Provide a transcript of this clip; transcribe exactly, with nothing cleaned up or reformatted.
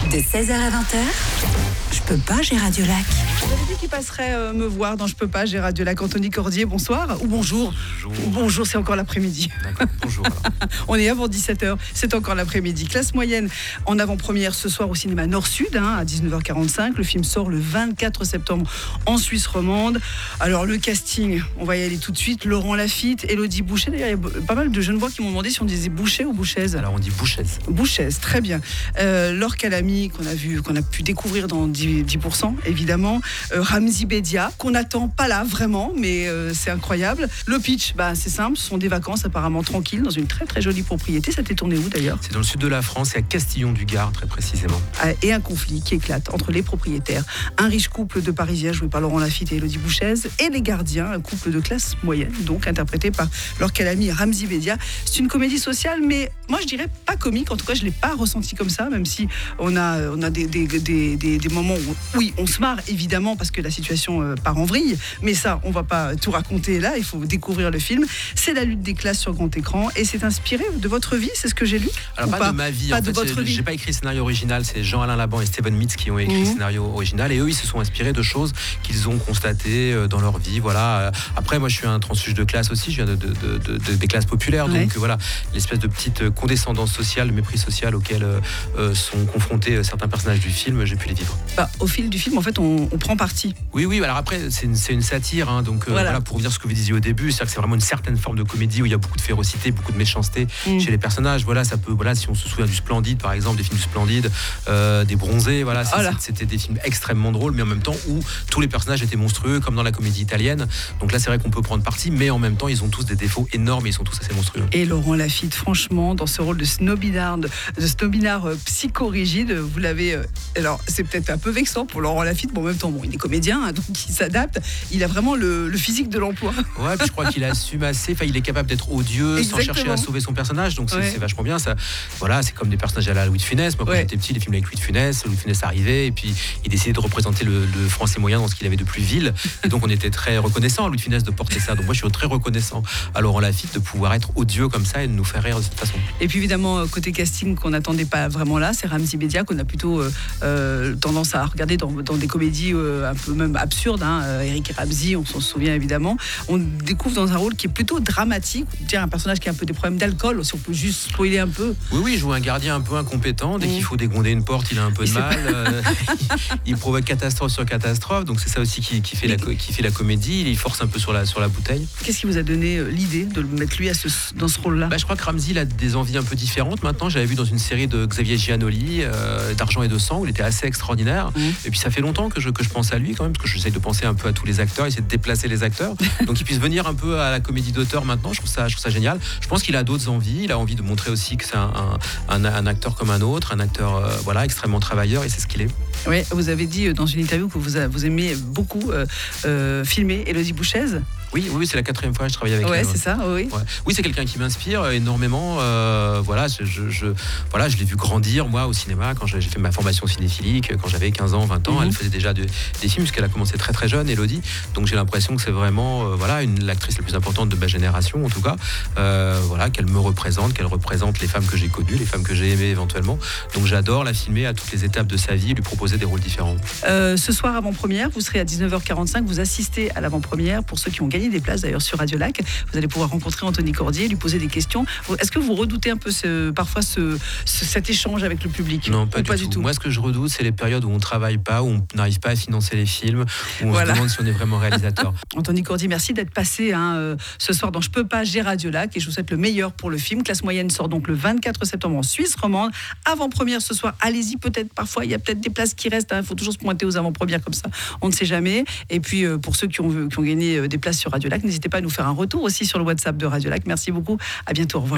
De seize heures à vingt heures, je peux pas, j'ai Radiolac. Vous avez dit qu'il passerait euh, me voir dans Je peux pas, j'ai Radiolac. Anthony Cordier, bonsoir. Ou bonjour. Bonjour. Bonjour, c'est encore l'après-midi. D'accord, bonjour. Alors. On est avant dix-sept heures, c'est encore l'après-midi. Classe moyenne en avant-première ce soir au cinéma Nord-Sud, hein, à dix-neuf heures quarante-cinq. Le film sort le vingt-quatre septembre en Suisse romande. Alors le casting, on va y aller tout de suite. Laurent Lafitte, Élodie Bouchet. D'ailleurs, il y a pas mal de jeunes voix qui m'ont demandé si on disait Bouchet ou Bouchaise. Alors on dit Bouchaise. Bouchaise, très bien. Euh, Laure Calamy, qu'on a vu, qu'on a pu découvrir dans dix pour cent, évidemment. Euh, Ramzy Bedia, qu'on n'attend pas là, vraiment, mais euh, c'est incroyable. Le pitch, bah, c'est simple, ce sont des vacances apparemment tranquilles dans une très très jolie propriété. Ça t'est tourné où d'ailleurs ? C'est dans le sud de la France, c'est à Castillon-du-Gard très précisément. Et un conflit qui éclate entre les propriétaires. Un riche couple de Parisiens joué par Laurent Lafitte et Élodie Bouchaise et les gardiens, un couple de classe moyenne, donc interprété par Laure Calamy et Ramzy Bedia. C'est une comédie sociale, mais moi je dirais pas comique. En tout cas, je l'ai pas ressenti comme ça, même si on a on a des des, des, des, des moments où oui, on se marre évidemment parce que la situation euh, part en vrille. Mais ça, on va pas tout raconter là. Il faut découvrir le film. C'est la lutte des classes sur grand écran et c'est inspiré de votre vie. C'est ce que j'ai lu. Alors pas, pas de ma vie. Pas en de fait, votre j'ai, vie. j'ai pas écrit le scénario original. C'est Jean-Alain Laban et Steven Mitz qui ont écrit mmh. le scénario original et eux ils se sont inspirés de choses qu'ils ont constatées dans leur vie. Voilà. Après moi je suis un transfuge de classe aussi. Je viens de, de, de, de, de des classes populaires. Ouais. Donc voilà l'espèce de petite condescendance sociale, le mépris social auquel euh, sont confrontés certains personnages du film. J'ai pu les vivre. Bah, au fil du film en fait on, on prend parti. Oui oui. Alors après c'est une, c'est une satire. Hein, donc euh, voilà. voilà pour vous dire ce que vous disiez au début, c'est que c'est vraiment une certaine forme de comédie où il y a beaucoup de férocité, beaucoup de méchanceté mmh. chez les personnages. Voilà ça peut voilà si on se souvient du Splendide par exemple, des films du Splendide, euh, des Bronzés. Voilà c'est, voilà. c'était des films extrêmement drôles, mais en même temps où tous les personnages étaient monstrueux, comme dans la comédie italienne. Donc là c'est vrai qu'on peut prendre parti, mais en même temps ils ont tous des défauts énormes et ils sont tous assez monstrueux. Et Laurent Lafitte, franchement, dans ce rôle de snobinard, de snobinard euh, psychorigide, vous l'avez. Euh, alors c'est peut-être un peu vexant pour Laurent Lafitte, mais en même temps bon, il est comédien, hein, donc il s'adapte. Il a vraiment le, le physique de l'emploi. Ouais, puis je crois qu'il assume assez. Enfin, il est capable d'être odieux Exactement. sans chercher à sauver son personnage. Donc c'est, ouais. c'est vachement bien. Ça, voilà, c'est comme des personnages à la Louis de Funès. Moi, quand ouais. j'étais petit, les films avec Louis de Funès, Louis de Funès arrivait et puis il décidait de représenter le, le français moyen dans ce qu'il avait de plus vil. Et donc on était très reconnaissant à Louis de Funès de porter ça. Donc moi, je suis très reconnaissant à Laurent Lafitte de pouvoir être odieux comme ça et de nous faire rire de cette façon. Et puis évidemment, côté casting qu'on n'attendait pas vraiment là, c'est Ramzy Bedia qu'on a plutôt euh, euh, tendance à regarder dans, dans des comédies euh, un peu même absurdes. Hein. Euh, Eric et Ramzy, on s'en souvient évidemment. On découvre dans un rôle qui est plutôt dramatique, dire un personnage qui a un peu des problèmes d'alcool, si on peut juste spoiler un peu. Oui, oui, il joue un gardien un peu incompétent. Dès mmh. qu'il faut dégonder une porte, il a un peu de mal. Euh, il, il provoque catastrophe sur catastrophe. Donc c'est ça aussi qui, qui, fait, la, qui fait la comédie. Il force un peu sur la, sur la bouteille. Qu'est-ce qui vous a donné l'idée de le mettre lui à ce, dans ce rôle-là ? Bah, je crois que Ramzy il a des envies un peu différentes maintenant. J'avais vu dans une série de Xavier Giannoli, euh, d'Argent et de sang, où il était assez extraordinaire. Mmh. Et puis ça fait longtemps que je, que je pense à lui quand même, parce que j'essaie de penser un peu à tous les acteurs, essayer de déplacer les acteurs. Donc qu'il puisse venir un peu à la comédie d'auteur maintenant, je trouve ça, je trouve ça génial. Je pense qu'il a d'autres envies. Il a envie de montrer aussi que c'est un, un, un, un acteur comme un autre, un acteur euh, voilà, extrêmement travailleur, et c'est ce qu'il est. Oui, vous avez dit dans une interview que vous, a, vous aimez beaucoup euh, euh, filmer Élodie Bouchaise. Oui, oui, c'est la quatrième fois que je travaille avec ouais, elle. Ouais, c'est ça, oui. Ouais. Oui, c'est quelqu'un qui m'inspire énormément. Euh, voilà, je, je, voilà, je l'ai vu grandir, moi, au cinéma, quand j'ai fait ma formation cinéphilique, quand j'avais quinze ans, vingt ans. Mm-hmm. Elle faisait déjà de, des films, puisqu'elle a commencé très très jeune, Élodie. Donc j'ai l'impression que c'est vraiment euh, voilà, une, l'actrice la plus importante de ma génération, en tout cas. Euh, voilà, qu'elle me représente, qu'elle représente les femmes que j'ai connues, les femmes que j'ai aimées éventuellement. Donc j'adore la filmer à toutes les étapes de sa vie, lui proposer des rôles différents. Euh, ce soir, avant-première, vous serez à dix-neuf heures quarante-cinq, vous assistez à l'avant-première. Pour ceux qui ont gagné des places, d'ailleurs, sur Radiolac, vous allez pouvoir rencontrer Anthony Cordier, lui poser des questions. Est-ce que vous redoutez un peu ce, parfois ce, ce, cet échange avec le public ? Non, pas, du, pas tout. du tout. Moi, ce que je redoute, c'est les périodes où on ne travaille pas, où on n'arrive pas à financer les films, où on voilà. se demande si on est vraiment réalisateur. Anthony Cordier, merci d'être passé hein, euh, ce soir dans Je peux pas, j'ai Radiolac, et je vous souhaite le meilleur pour le film. Classe moyenne sort donc le vingt-quatre septembre en Suisse romande. Avant-première ce soir, allez-y, peut-être, parfois, il y a peut-être des places qui restent. Il hein, faut toujours se pointer aux avant-premières comme ça, on ne sait jamais. Et puis, euh, pour ceux qui ont, qui ont gagné des places sur Radiolac, n'hésitez pas à nous faire un retour aussi sur le WhatsApp de Radiolac. Merci beaucoup, à bientôt, au revoir.